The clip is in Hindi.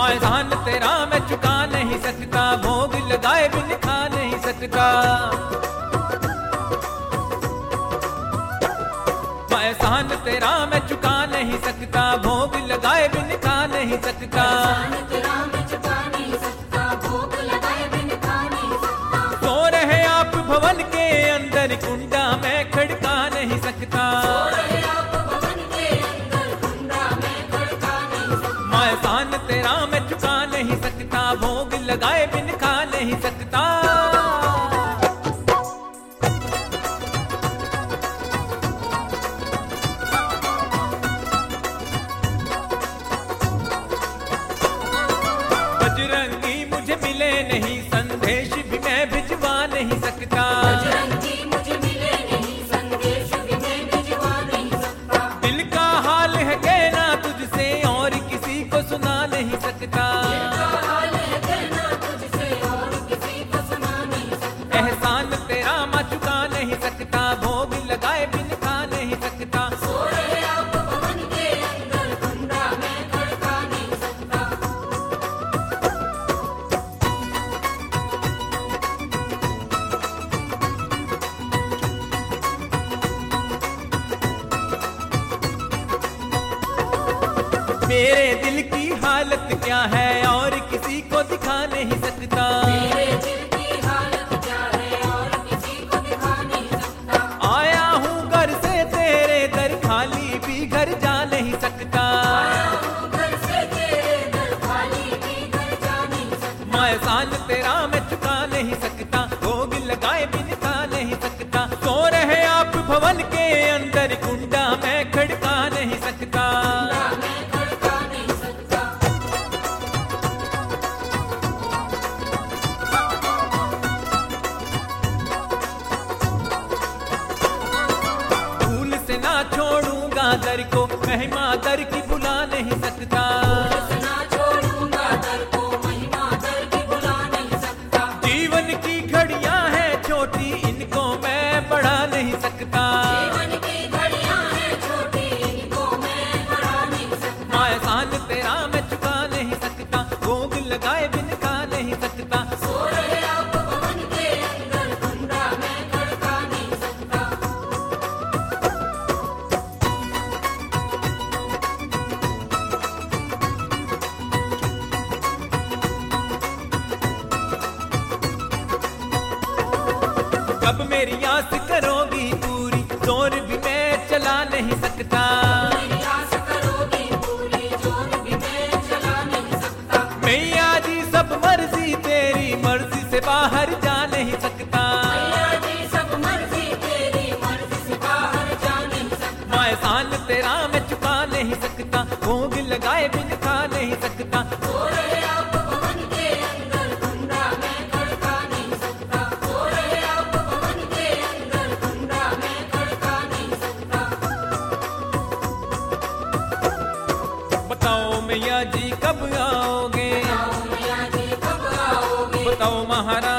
एहसान तेरा मैं चुका नहीं सकता, भोग लगाए बिन खा नहीं सकता। एहसान तेरा मैं चुका नहीं सकता, भोग लगाए बिन खा नहीं सकता। सो रहे आप भवन के अंदर, कुंडा मैं खड़का नहीं सकता। एहसान तेरा मैं चुका नहीं सकता, भोग लगाए बिन खा नहीं सकता। बजरंगी मुझे मिले नहीं, संदेश भी मैं भिजवा नहीं सकता। दिल का हाल है कहना तुझसे, और किसी को सुना नहीं सकता। एहसान तेरा मैं चुका नहीं सकता, भोग लगाए बिन खा नहीं सकता। मेरे दिल की हालत क्या है, और किसी को दिखा नहीं सकता। आया हूँ घर से तेरे दर, खाली भी घर जा नहीं सकता। एहसान तेरा मैं चुका नहीं सकता, भोग लगाए बिन खा नहीं सकता। सो रहे आप भवन के अंदर, कुंडा मैं खड़का नहीं सकता। भूल से ना छोड़ूंगा दर को, महिमा दर की बुला नहीं सकता। जीवन की घड़ियां हैं छोटी, इनको मैं बढ़ा नहीं सकता। एहसान तेरा मैं चुका नहीं सकता, भोग लगाए बिन खा नहीं सकता। कब मेरी आस करोगी पूरी, जोर भी मैं चला नहीं सकता। मैया जी सब मर्जी तेरी, मर्जी से बाहर जा नहीं सकता। एहसान तेरा मैं चुका नहीं सकता, भोग लगाए बिन खा नहीं सकता। बताओ मैया जी कब आओगे, बताओ महाराज